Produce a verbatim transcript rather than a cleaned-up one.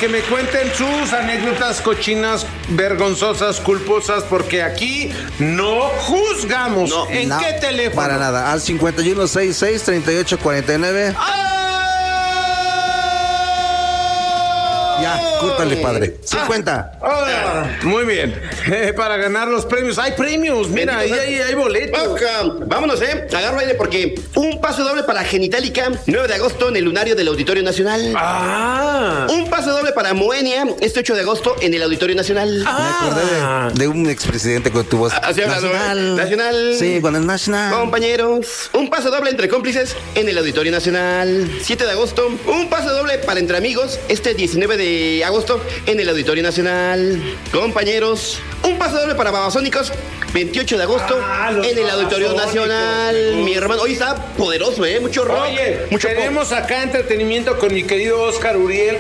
que me cuenten sus anécdotas cochinas, vergonzosas, culposas, porque aquí no juzgamos. No, ¿En no, qué teléfono? Para nada, al cincuenta y uno sesenta y seis, treinta y ocho cuarenta y nueve. Ya, córtale, padre. cincuenta. Ah, muy bien. Eh, para ganar los premios. Hay premios. Mira, ahí hay, hay boletos. Oca, vámonos, ¿eh? Agarro aire porque un pase doble para Genitalica, nueve de agosto en el lunario del Auditorio Nacional. Ah. Un pase doble para Moenia, este ocho de agosto en el Auditorio Nacional. Ah. Me acordé de, de un expresidente con tu voz. Así hablando, ¿eh? Nacional. Nacional. Sí, con el Nacional. Compañeros, un pase doble entre cómplices en el Auditorio Nacional. siete de agosto, un pase doble para entre amigos este diecinueve de agosto en el Auditorio Nacional. Compañeros, un pase doble para Babasónicos veintiocho de agosto Ah, los en el Auditorio Babasónicos, Nacional. Mi hermano, hoy está poderoso, ¿eh? Mucho rock. Oye, mucho pop. tenemos acá entretenimiento con mi querido Oscar Uriel.